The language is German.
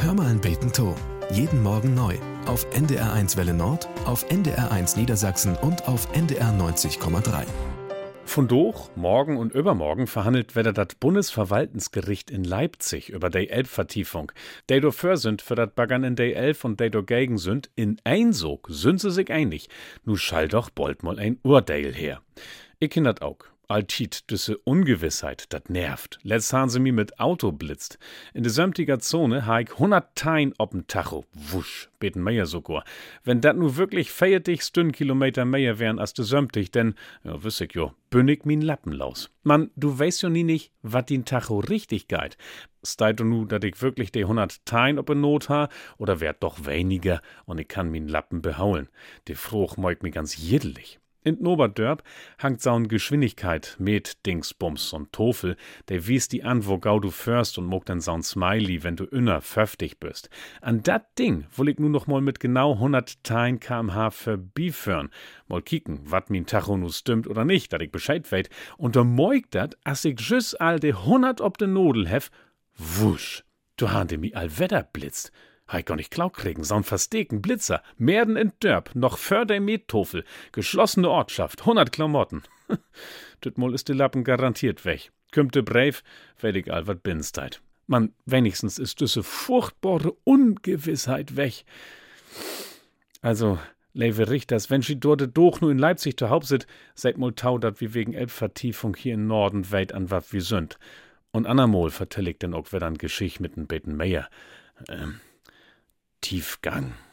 Hör mal ein Beten to. Jeden Morgen neu. Auf NDR1 Welle Nord, auf NDR1 Niedersachsen und auf NDR 90,3. Von doch, morgen und übermorgen verhandelt wieder das Bundesverwaltungsgericht in Leipzig über die Elbvertiefung. Die do für sind für das Baggern in die Elf und die do gegen sind, in Einsog sind sie sich einig. Nu schall doch bald mal ein Urteil her. Ich kenn dat auch. Altit, düsse Ungewissheit, dat nervt. Letzt haben sie mi mit Auto blitzt. In de sömtiger Zone ha ich 100 Tein ob'n Tacho. Wusch, beten Meier sogar. Wenn dat nu wirklich 40 Stundenkilometer mehr wären als de sömtig, denn, ja, wüss ich jo, bünnig min Lappenlaus. Mann, du weißt jo nie nicht, wat din Tacho richtig geit. Steit du nu, dat ich wirklich de 100 Tein ob in Not ha, oder wär doch weniger und ich kann min Lappen behaulen. De Fruch moik mi ganz jiddelig. In Oberdörp hangt saun Geschwindigkeit mit Dingsbums und Tofel, der wies die an, wo gau du först und mogt dann saun Smiley, wenn du inner pföftig bist. An dat Ding woll ich nu noch mal mit genau 100 km/h verbiefern. Mal kicken, wat min Tacho nu stimmt oder nicht, dat ich Bescheid weet. Und da moig dat, as ich jüss all de 100 ob de Nodel hef, wusch, du hande mi all Wetter blitzt. Hei gar nicht klau kriegen, sa'n versteken Blitzer, Merden in Dörp, noch förder Mettofel, geschlossene Ortschaft, 100 Klamotten. Tüt mol ist de Lappen garantiert weg. Kümmt de Breif, werd ich all wat binsteit. Man, wenigstens ist düsse furchtbare Ungewissheit weg. Also, Lewe Richters, wenn sie dort doch nur in Leipzig zu Haupt sit, seid mol tau, dat wie wegen Elbvertiefung hier in Norden weit an wat wie sünd. Und anermol vertell ich denn auch wieder an Geschicht mit n Beten Meier. Tiefgang.